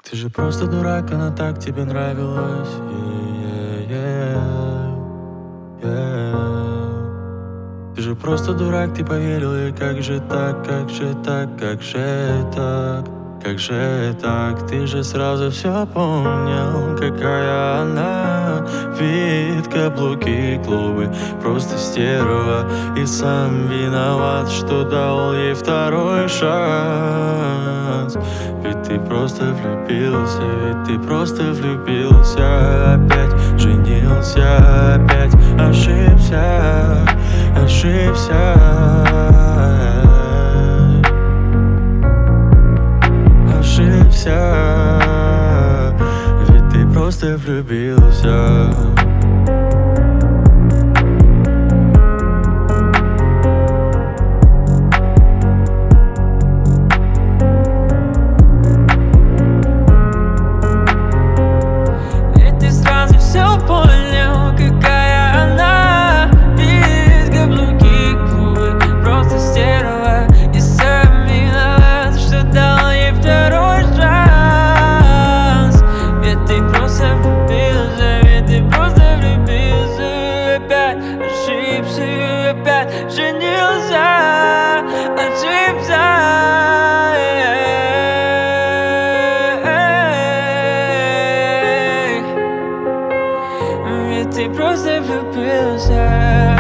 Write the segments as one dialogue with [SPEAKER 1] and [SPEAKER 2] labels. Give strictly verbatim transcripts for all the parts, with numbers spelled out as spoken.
[SPEAKER 1] Ты же просто дурак, она так тебе нравилась. Yeah, yeah, yeah. Ты же просто дурак, ты поверил, и как же так, как же так, как же так, как же так. Ты же сразу все понял, какая она. Вид, каблуки, клубы, просто стерва. И сам виноват, что дал ей второй шанс. Ведь ты просто влюбился, ведь ты просто влюбился. Опять женился, опять ошибся, ошибся. Ошибся, ведь ты просто влюбился. Ошибся и опять женился, ошибся. Ведь ты просто влюбился.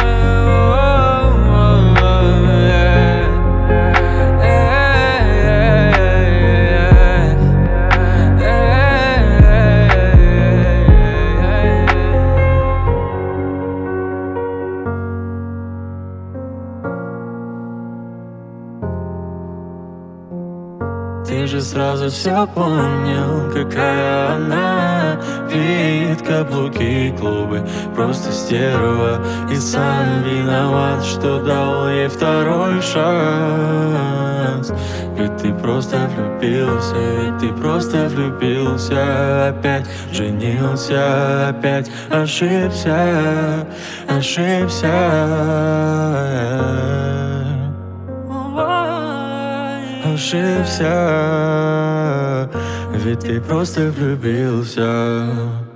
[SPEAKER 1] Ты же сразу все понял, какая она. Вид, каблуки, клубы, просто стерва. И сам виноват, что дал ей второй шанс. Ведь ты просто влюбился, ведь ты просто влюбился. Опять женился, опять ошибся, ошибся. Ошибся, ведь ты просто влюбился.